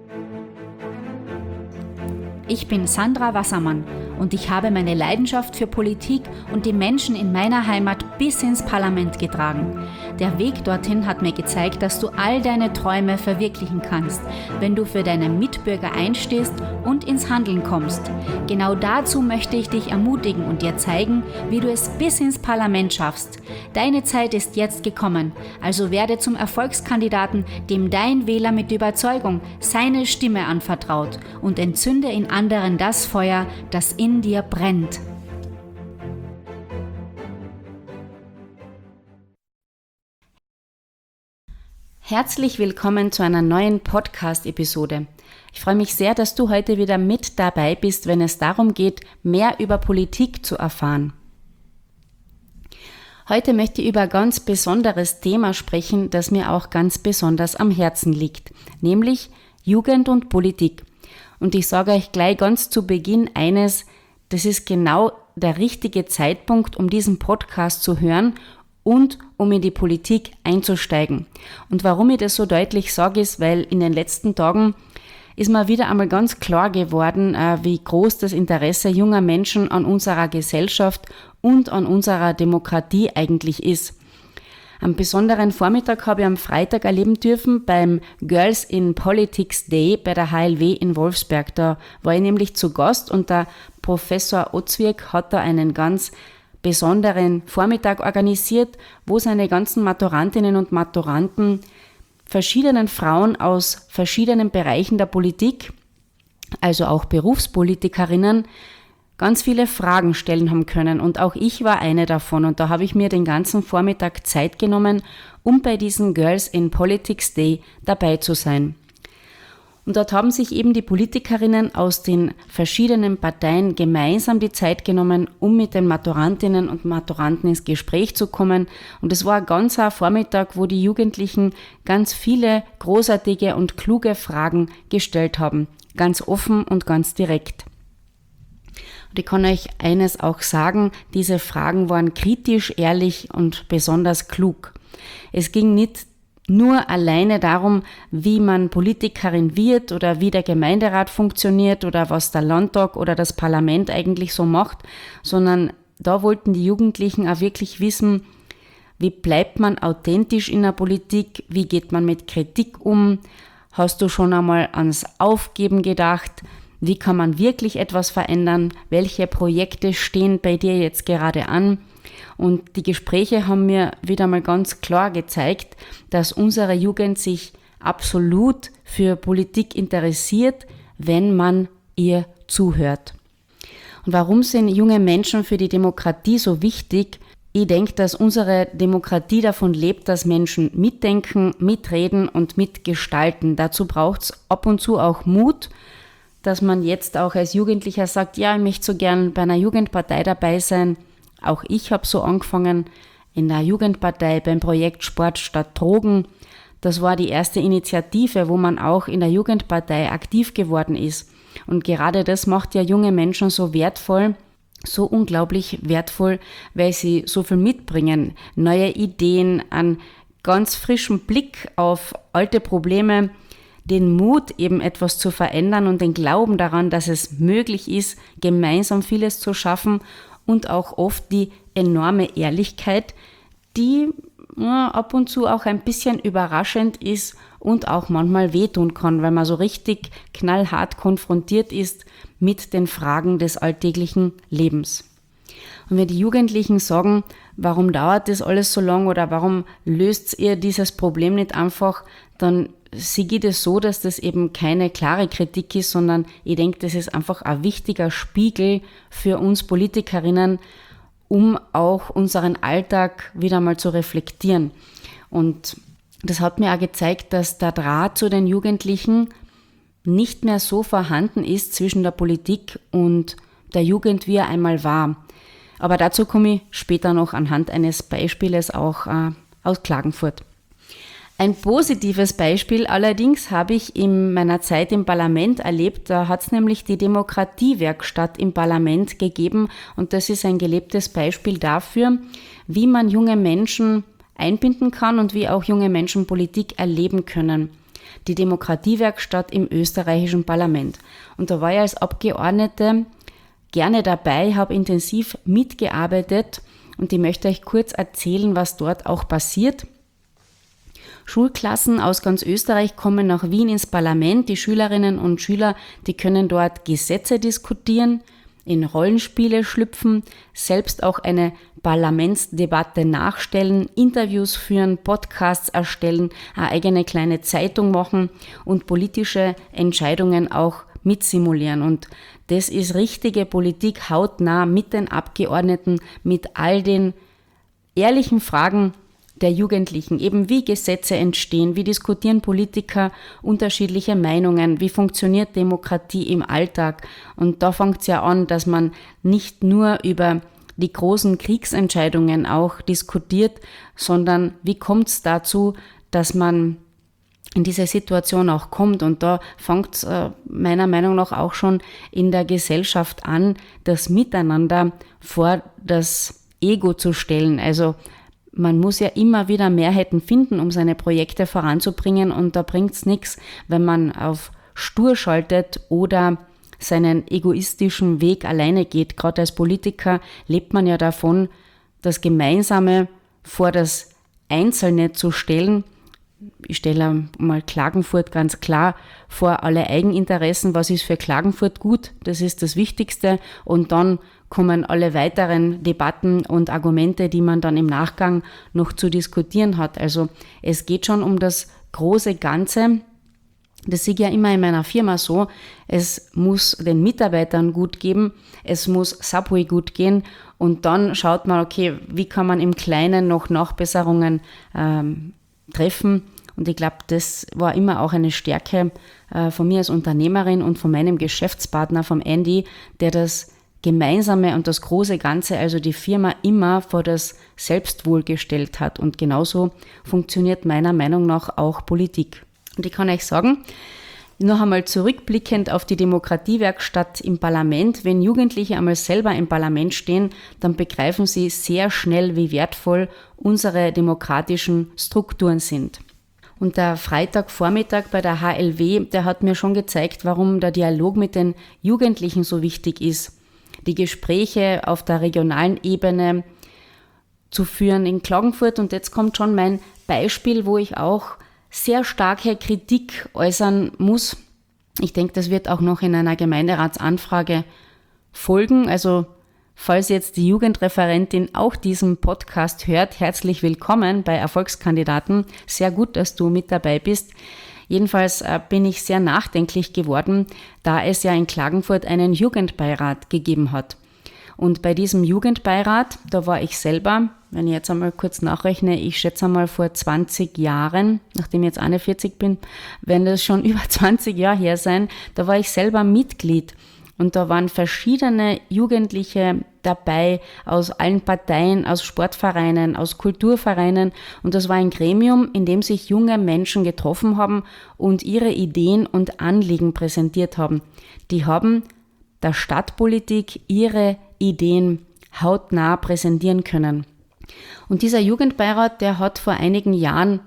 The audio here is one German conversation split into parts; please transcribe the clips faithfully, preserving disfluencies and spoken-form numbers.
Ich bin Sandra Wassermann und ich habe meine Leidenschaft für Politik und die Menschen in meiner Heimat bis ins Parlament getragen. Der Weg dorthin hat mir gezeigt, dass du all deine Träume verwirklichen kannst, wenn du für deine Mitbürger einstehst und ins Handeln kommst. Genau dazu möchte ich dich ermutigen und dir zeigen, wie du es bis ins Parlament schaffst. Deine Zeit ist jetzt gekommen, also werde zum Erfolgskandidaten, dem dein Wähler mit Überzeugung seine Stimme anvertraut und entzünde in anderen das Feuer, das in dir brennt. Herzlich willkommen zu einer neuen Podcast-Episode. Ich freue mich sehr, dass du heute wieder mit dabei bist, wenn es darum geht, mehr über Politik zu erfahren. Heute möchte ich über ein ganz besonderes Thema sprechen, das mir auch ganz besonders am Herzen liegt, nämlich Jugend und Politik. Und ich sage euch gleich ganz zu Beginn eines, das ist genau der richtige Zeitpunkt, um diesen Podcast zu hören und um in die Politik einzusteigen. Und warum ich das so deutlich sage, ist, weil in den letzten Tagen ist mir wieder einmal ganz klar geworden, wie groß das Interesse junger Menschen an unserer Gesellschaft und an unserer Demokratie eigentlich ist. Am besonderen Vormittag habe ich am Freitag erleben dürfen beim Girls in Politics Day bei der H L W in Wolfsberg. Da war ich nämlich zu Gast und der Professor Ozwirk hat da einen ganz besonderen Vormittag organisiert, wo seine ganzen Maturantinnen und Maturanten verschiedenen Frauen aus verschiedenen Bereichen der Politik, also auch Berufspolitikerinnen, ganz viele Fragen stellen haben können. Und auch ich war eine davon. Und da habe ich mir den ganzen Vormittag Zeit genommen, um bei diesem Girls in Politics Day dabei zu sein. Und dort haben sich eben die Politikerinnen aus den verschiedenen Parteien gemeinsam die Zeit genommen, um mit den Maturantinnen und Maturanten ins Gespräch zu kommen. Und es war ein ganzer Vormittag, wo die Jugendlichen ganz viele großartige und kluge Fragen gestellt haben. Ganz offen und ganz direkt. Und ich kann euch eines auch sagen, diese Fragen waren kritisch, ehrlich und besonders klug. Es ging nicht nur alleine darum, wie man Politikerin wird oder wie der Gemeinderat funktioniert oder was der Landtag oder das Parlament eigentlich so macht, sondern da wollten die Jugendlichen auch wirklich wissen, wie bleibt man authentisch in der Politik, wie geht man mit Kritik um, hast du schon einmal ans Aufgeben gedacht, wie kann man wirklich etwas verändern, welche Projekte stehen bei dir jetzt gerade an? Und die Gespräche haben mir wieder mal ganz klar gezeigt, dass unsere Jugend sich absolut für Politik interessiert, wenn man ihr zuhört. Und warum sind junge Menschen für die Demokratie so wichtig? Ich denke, dass unsere Demokratie davon lebt, dass Menschen mitdenken, mitreden und mitgestalten. Dazu braucht es ab und zu auch Mut, dass man jetzt auch als Jugendlicher sagt, ja, ich möchte so gern bei einer Jugendpartei dabei sein. Auch ich habe so angefangen in der Jugendpartei beim Projekt Sport statt Drogen. Das war die erste Initiative, wo man auch in der Jugendpartei aktiv geworden ist. Und gerade das macht ja junge Menschen so wertvoll, so unglaublich wertvoll, weil sie so viel mitbringen. Neue Ideen, einen ganz frischen Blick auf alte Probleme, den Mut, eben etwas zu verändern und den Glauben daran, dass es möglich ist, gemeinsam vieles zu schaffen und auch oft die enorme Ehrlichkeit, die ja, ab und zu auch ein bisschen überraschend ist und auch manchmal wehtun kann, weil man so richtig knallhart konfrontiert ist mit den Fragen des alltäglichen Lebens. Und wenn die Jugendlichen sagen, warum dauert das alles so lang oder warum löst ihr dieses Problem nicht einfach, dann sehe ich das so, dass das eben keine klare Kritik ist, sondern ich denke, das ist einfach ein wichtiger Spiegel für uns Politikerinnen, um auch unseren Alltag wieder mal zu reflektieren. Und das hat mir auch gezeigt, dass der Draht zu den Jugendlichen nicht mehr so vorhanden ist zwischen der Politik und der Jugend, wie er einmal war. Aber dazu komme ich später noch anhand eines Beispieles auch äh, aus Klagenfurt. Ein positives Beispiel allerdings habe ich in meiner Zeit im Parlament erlebt. Da hat es nämlich die Demokratiewerkstatt im Parlament gegeben und das ist ein gelebtes Beispiel dafür, wie man junge Menschen einbinden kann und wie auch junge Menschen Politik erleben können. die Demokratiewerkstatt im österreichischen Parlament. Und da war ich als Abgeordnete gerne dabei, habe intensiv mitgearbeitet und ich möchte euch kurz erzählen, was dort auch passiert. Schulklassen aus ganz Österreich kommen nach Wien ins Parlament. Die Schülerinnen und Schüler, die können dort Gesetze diskutieren, in Rollenspiele schlüpfen, selbst auch eine Parlamentsdebatte nachstellen, Interviews führen, Podcasts erstellen, eine eigene kleine Zeitung machen und politische Entscheidungen auch mitsimulieren. Und das ist richtige Politik hautnah mit den Abgeordneten, mit all den ehrlichen Fragen der Jugendlichen, eben wie Gesetze entstehen, wie diskutieren Politiker unterschiedliche Meinungen, wie funktioniert Demokratie im Alltag. Und da fängt es ja an, dass man nicht nur über die großen Kriegsentscheidungen auch diskutiert, sondern wie kommt es dazu, dass man in diese Situation auch kommt. Und da fängt es äh, meiner Meinung nach auch schon in der Gesellschaft an, das Miteinander vor das Ego zu stellen. Also man muss ja immer wieder Mehrheiten finden, um seine Projekte voranzubringen, und da bringt es nichts, wenn man auf stur schaltet oder seinen egoistischen Weg alleine geht. Gerade als Politiker lebt man ja davon, das Gemeinsame vor das Einzelne zu stellen. Ich stelle mal Klagenfurt ganz klar vor alle Eigeninteressen. Was ist für Klagenfurt gut? Das ist das Wichtigste. Und dann kommen alle weiteren Debatten und Argumente, die man dann im Nachgang noch zu diskutieren hat. Also es geht schon um das große Ganze. Das sehe ich ja immer in meiner Firma so. Es muss den Mitarbeitern gut geben, es muss Subway gut gehen, und dann schaut man, okay, wie kann man im Kleinen noch Nachbesserungen ähm, treffen. Und ich glaube, das war immer auch eine Stärke äh, von mir als Unternehmerin und von meinem Geschäftspartner, vom Andy, der das Gemeinsame und das große Ganze, also die Firma, immer vor das Selbstwohl gestellt hat. Und genauso funktioniert meiner Meinung nach auch Politik. Und ich kann euch sagen, noch einmal zurückblickend auf die Demokratiewerkstatt im Parlament: Wenn Jugendliche einmal selber im Parlament stehen, dann begreifen sie sehr schnell, wie wertvoll unsere demokratischen Strukturen sind. Und der Freitagvormittag bei der H L W, der hat mir schon gezeigt, warum der Dialog mit den Jugendlichen so wichtig ist. Die Gespräche auf der regionalen Ebene zu führen in Klagenfurt. Und jetzt kommt schon mein Beispiel, wo ich auch sehr starke Kritik äußern muss. Ich denke, das wird auch noch in einer Gemeinderatsanfrage folgen. Also falls jetzt die Jugendreferentin auch diesen Podcast hört, herzlich willkommen bei Erfolgskandidaten. Sehr gut, dass du mit dabei bist. Jedenfalls äh, bin ich sehr nachdenklich geworden, da es ja in Klagenfurt einen Jugendbeirat gegeben hat. Und bei diesem Jugendbeirat, da war ich selber, wenn ich jetzt einmal kurz nachrechne, ich schätze einmal vor zwanzig Jahren, nachdem ich jetzt einundvierzig bin, werden das schon über zwanzig Jahre her sein, da war ich selber Mitglied. Und da waren verschiedene Jugendliche dabei aus allen Parteien, aus Sportvereinen, aus Kulturvereinen. Und das war ein Gremium, in dem sich junge Menschen getroffen haben und ihre Ideen und Anliegen präsentiert haben. Die haben der Stadtpolitik ihre Ideen hautnah präsentieren können. Und dieser Jugendbeirat, der hat vor einigen Jahren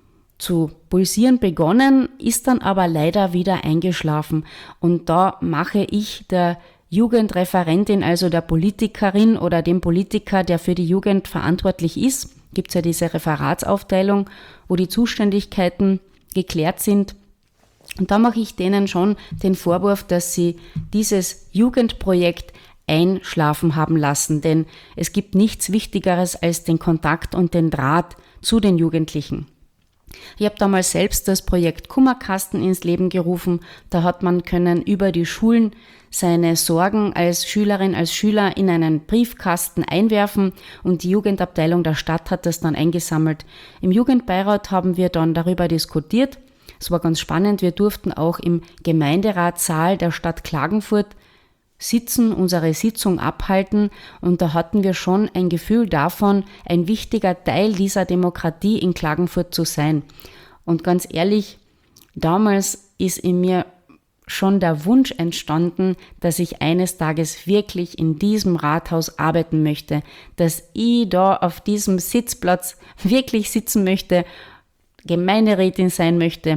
zu pulsieren begonnen, ist dann aber leider wieder eingeschlafen. Und da mache ich der Jugendreferentin, also der Politikerin oder dem Politiker, der für die Jugend verantwortlich ist, gibt es ja diese Referatsaufteilung, wo die Zuständigkeiten geklärt sind. Und da mache ich denen schon den Vorwurf, dass sie dieses Jugendprojekt einschlafen haben lassen, denn es gibt nichts Wichtigeres als den Kontakt und den Draht zu den Jugendlichen. Ich habe damals selbst das Projekt Kummerkasten ins Leben gerufen. Da hat man können über die Schulen seine Sorgen als Schülerin, als Schüler in einen Briefkasten einwerfen, und die Jugendabteilung der Stadt hat das dann eingesammelt. Im Jugendbeirat haben wir dann darüber diskutiert. Es war ganz spannend. Wir durften auch im Gemeinderatssaal der Stadt Klagenfurt sitzen, unsere Sitzung abhalten, und da hatten wir schon ein Gefühl davon, ein wichtiger Teil dieser Demokratie in Klagenfurt zu sein. Und ganz ehrlich, damals ist in mir schon der Wunsch entstanden, dass ich eines Tages wirklich in diesem Rathaus arbeiten möchte, dass ich da auf diesem Sitzplatz wirklich sitzen möchte, Gemeinderätin sein möchte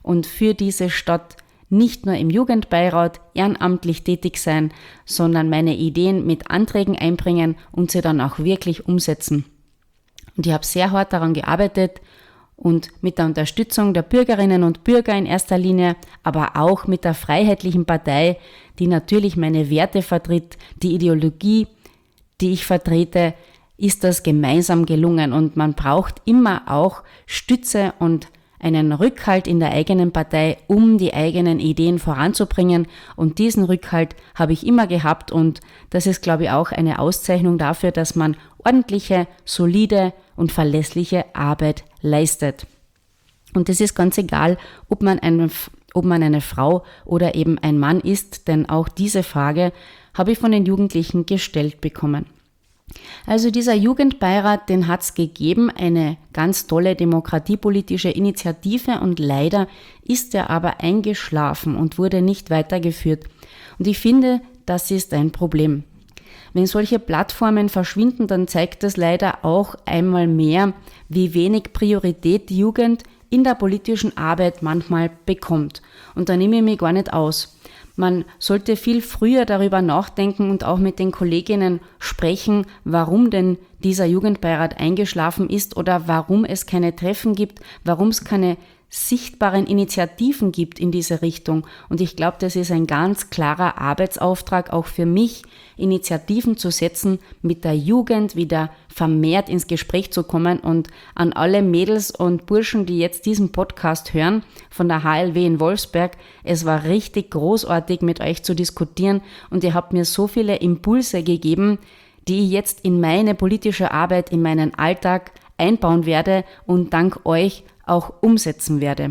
und für diese Stadt nicht nur im Jugendbeirat ehrenamtlich tätig sein, sondern meine Ideen mit Anträgen einbringen und sie dann auch wirklich umsetzen. Und ich habe sehr hart daran gearbeitet und mit der Unterstützung der Bürgerinnen und Bürger in erster Linie, aber auch mit der Freiheitlichen Partei, die natürlich meine Werte vertritt, die Ideologie, die ich vertrete, ist das gemeinsam gelungen. Und man braucht immer auch Stütze und einen Rückhalt in der eigenen Partei, um die eigenen Ideen voranzubringen. Und diesen Rückhalt habe ich immer gehabt und das ist, glaube ich, auch eine Auszeichnung dafür, dass man ordentliche, solide und verlässliche Arbeit leistet. Und es ist ganz egal, ob man eine, ob man eine Frau oder eben ein Mann ist, denn auch diese Frage habe ich von den Jugendlichen gestellt bekommen. Also dieser Jugendbeirat, den hat es gegeben, eine ganz tolle demokratiepolitische Initiative und leider ist er aber eingeschlafen und wurde nicht weitergeführt. Und ich finde, das ist ein Problem. Wenn solche Plattformen verschwinden, dann zeigt das leider auch einmal mehr, wie wenig Priorität die Jugend in der politischen Arbeit manchmal bekommt. Und da nehme ich mich gar nicht aus. Man sollte viel früher darüber nachdenken und auch mit den Kolleginnen sprechen, warum denn dieser Jugendbeirat eingeschlafen ist oder warum es keine Treffen gibt, warum es keine sichtbaren Initiativen gibt in diese Richtung. Und ich glaube, das ist ein ganz klarer Arbeitsauftrag auch für mich, Initiativen zu setzen, mit der Jugend wieder vermehrt ins Gespräch zu kommen. Und an alle Mädels und Burschen, die jetzt diesen Podcast hören, von der H L W in Wolfsberg, es war richtig großartig, mit euch zu diskutieren und ihr habt mir so viele Impulse gegeben, die ich jetzt in meine politische Arbeit, in meinen Alltag einbauen werde und dank euch auch umsetzen werde.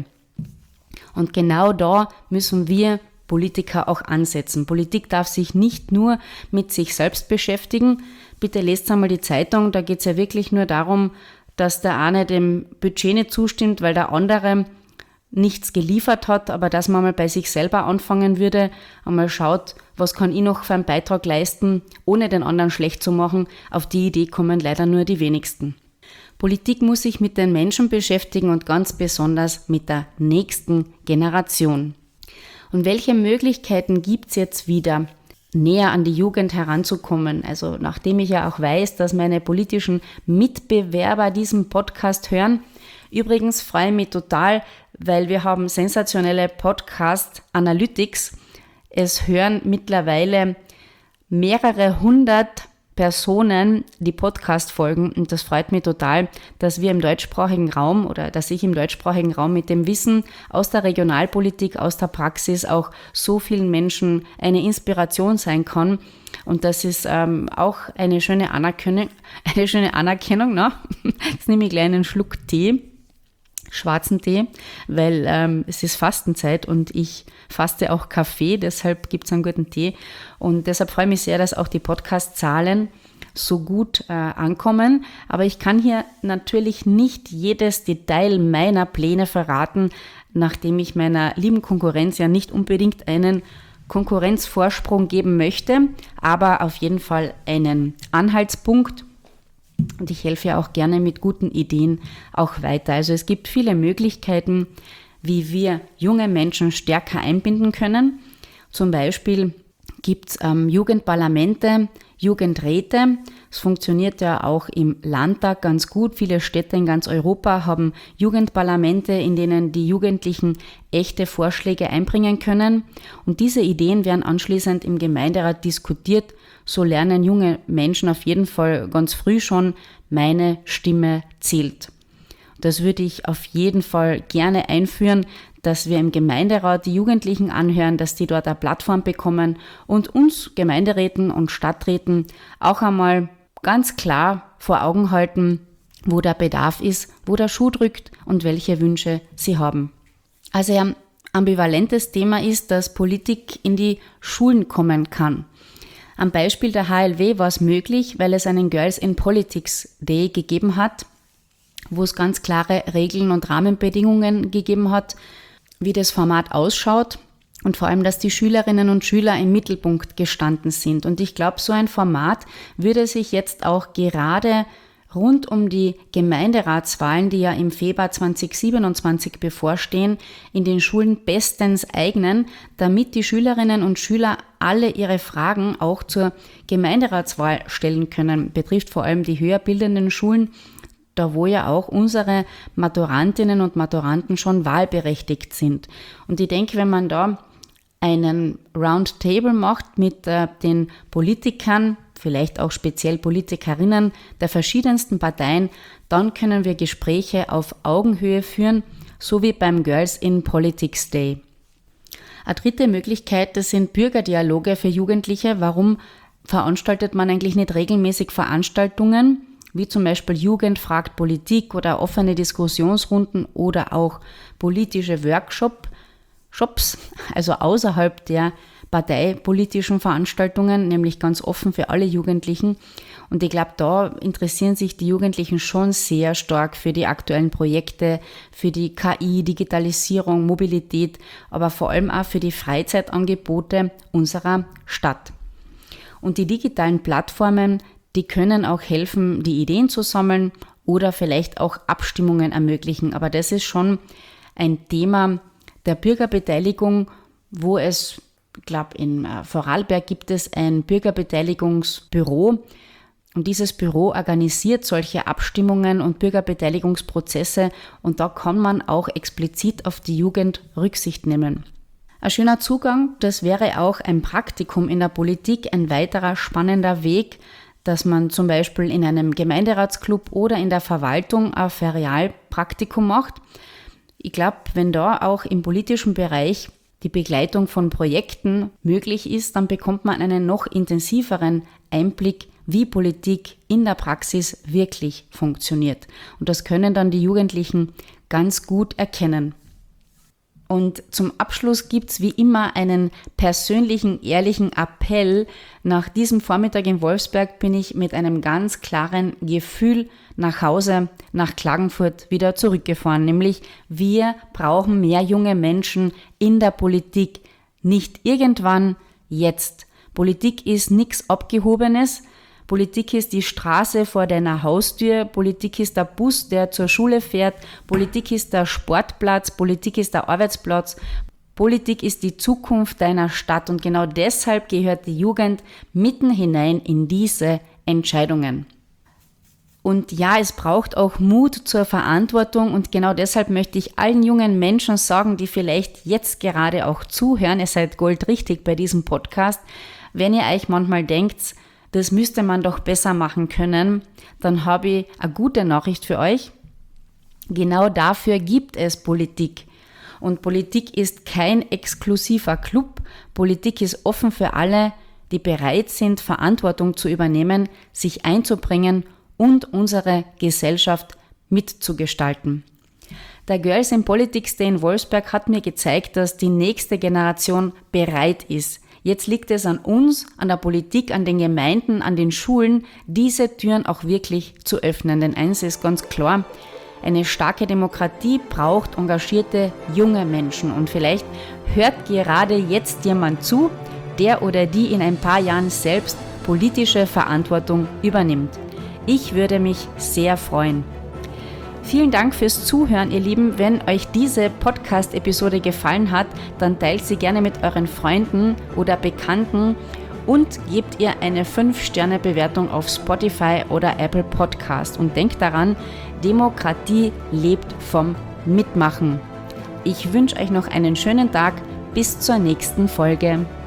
Und genau da müssen wir Politiker auch ansetzen. Politik darf sich nicht nur mit sich selbst beschäftigen. Bitte lest einmal die Zeitung, da geht es ja wirklich nur darum, dass der eine dem Budget nicht zustimmt, weil der andere nichts geliefert hat, aber dass man mal bei sich selber anfangen würde, einmal schaut, was kann ich noch für einen Beitrag leisten, ohne den anderen schlecht zu machen. Auf die Idee kommen leider nur die wenigsten. Politik muss sich mit den Menschen beschäftigen und ganz besonders mit der nächsten Generation. Und welche Möglichkeiten gibt es jetzt wieder, näher an die Jugend heranzukommen? Also nachdem ich ja auch weiß, dass meine politischen Mitbewerber diesen Podcast hören. Übrigens freue ich mich total, weil wir haben sensationelle Podcast Analytics. Es hören mittlerweile mehrere hundert Personen die Podcast-Folgen und das freut mich total, dass wir im deutschsprachigen Raum oder dass ich im deutschsprachigen Raum mit dem Wissen aus der Regionalpolitik, aus der Praxis auch so vielen Menschen eine Inspiration sein kann und das ist ähm, auch eine schöne Anerkennung, eine schöne Anerkennung, ne? Jetzt nehme ich gleich einen Schluck Tee, schwarzen Tee, weil ähm, es ist Fastenzeit und ich faste auch Kaffee, deshalb gibt es einen guten Tee und deshalb freue ich mich sehr, dass auch die Podcast-Zahlen so gut äh, ankommen, aber ich kann hier natürlich nicht jedes Detail meiner Pläne verraten, nachdem ich meiner lieben Konkurrenz ja nicht unbedingt einen Konkurrenzvorsprung geben möchte, aber auf jeden Fall einen Anhaltspunkt. Und ich helfe ja auch gerne mit guten Ideen auch weiter. Also es gibt viele Möglichkeiten, wie wir junge Menschen stärker einbinden können. Zum Beispiel gibt es ähm, Jugendparlamente, Jugendräte. Es funktioniert ja auch im Landtag ganz gut. Viele Städte in ganz Europa haben Jugendparlamente, in denen die Jugendlichen echte Vorschläge einbringen können. Und diese Ideen werden anschließend im Gemeinderat diskutiert. So lernen junge Menschen auf jeden Fall ganz früh schon, meine Stimme zählt. Das würde ich auf jeden Fall gerne einführen, dass wir im Gemeinderat die Jugendlichen anhören, dass die dort eine Plattform bekommen und uns Gemeinderäten und Stadträten auch einmal ganz klar vor Augen halten, wo der Bedarf ist, wo der Schuh drückt und welche Wünsche sie haben. Also ein ambivalentes Thema ist, dass Politik in die Schulen kommen kann. Am Beispiel der H L W war es möglich, weil es einen Girls in Politics Day gegeben hat, wo es ganz klare Regeln und Rahmenbedingungen gegeben hat, wie das Format ausschaut und vor allem, dass die Schülerinnen und Schüler im Mittelpunkt gestanden sind. Und ich glaube, so ein Format würde sich jetzt auch gerade rund um die Gemeinderatswahlen, die ja im Februar zweitausendsiebenundzwanzig bevorstehen, in den Schulen bestens eignen, damit die Schülerinnen und Schüler alle ihre Fragen auch zur Gemeinderatswahl stellen können. Betrifft vor allem die höher bildenden Schulen, da wo ja auch unsere Maturantinnen und Maturanten schon wahlberechtigt sind. Und ich denke, wenn man da einen Roundtable macht mit äh, den Politikern, vielleicht auch speziell Politikerinnen der verschiedensten Parteien, dann können wir Gespräche auf Augenhöhe führen, so wie beim Girls in Politics Day. Eine dritte Möglichkeit, das sind Bürgerdialoge für Jugendliche. Warum veranstaltet man eigentlich nicht regelmäßig Veranstaltungen, wie zum Beispiel Jugend fragt Politik oder offene Diskussionsrunden oder auch politische Workshops, Shops, also außerhalb der parteipolitischen Veranstaltungen, nämlich ganz offen für alle Jugendlichen. Und ich glaube, da interessieren sich die Jugendlichen schon sehr stark für die aktuellen Projekte, für die K I, Digitalisierung, Mobilität, aber vor allem auch für die Freizeitangebote unserer Stadt. Und die digitalen Plattformen, die können auch helfen, die Ideen zu sammeln oder vielleicht auch Abstimmungen ermöglichen. Aber das ist schon ein Thema der Bürgerbeteiligung, wo es, ich glaube, in Vorarlberg gibt es ein Bürgerbeteiligungsbüro und dieses Büro organisiert solche Abstimmungen und Bürgerbeteiligungsprozesse und da kann man auch explizit auf die Jugend Rücksicht nehmen. Ein schöner Zugang, das wäre auch ein Praktikum in der Politik, ein weiterer spannender Weg, dass man zum Beispiel in einem Gemeinderatsclub oder in der Verwaltung ein Ferialpraktikum macht. Ich glaube, wenn da auch im politischen Bereich die Begleitung von Projekten möglich ist, dann bekommt man einen noch intensiveren Einblick, wie Politik in der Praxis wirklich funktioniert. Und das können dann die Jugendlichen ganz gut erkennen. Und zum Abschluss gibt's wie immer einen persönlichen, ehrlichen Appell. Nach diesem Vormittag in Wolfsberg bin ich mit einem ganz klaren Gefühl nach Hause, nach Klagenfurt wieder zurückgefahren. Nämlich, wir brauchen mehr junge Menschen in der Politik. Nicht irgendwann, jetzt. Politik ist nichts Abgehobenes. Politik ist die Straße vor deiner Haustür, Politik ist der Bus, der zur Schule fährt, Politik ist der Sportplatz, Politik ist der Arbeitsplatz, Politik ist die Zukunft deiner Stadt und genau deshalb gehört die Jugend mitten hinein in diese Entscheidungen. Und ja, es braucht auch Mut zur Verantwortung und genau deshalb möchte ich allen jungen Menschen sagen, die vielleicht jetzt gerade auch zuhören, ihr seid goldrichtig bei diesem Podcast, wenn ihr euch manchmal denkt, das müsste man doch besser machen können, dann habe ich eine gute Nachricht für euch. Genau dafür gibt es Politik. Und Politik ist kein exklusiver Club. Politik ist offen für alle, die bereit sind, Verantwortung zu übernehmen, sich einzubringen und unsere Gesellschaft mitzugestalten. Der Girls in Politics Day in Wolfsberg hat mir gezeigt, dass die nächste Generation bereit ist. Jetzt liegt es an uns, an der Politik, an den Gemeinden, an den Schulen, diese Türen auch wirklich zu öffnen. Denn eins ist ganz klar, eine starke Demokratie braucht engagierte junge Menschen. Und vielleicht hört gerade jetzt jemand zu, der oder die in ein paar Jahren selbst politische Verantwortung übernimmt. Ich würde mich sehr freuen. Vielen Dank fürs Zuhören, ihr Lieben. Wenn euch diese Podcast-Episode gefallen hat, dann teilt sie gerne mit euren Freunden oder Bekannten und gebt ihr eine fünf Sterne Bewertung auf Spotify oder Apple Podcast. Und denkt daran, Demokratie lebt vom Mitmachen. Ich wünsche euch noch einen schönen Tag. Bis zur nächsten Folge.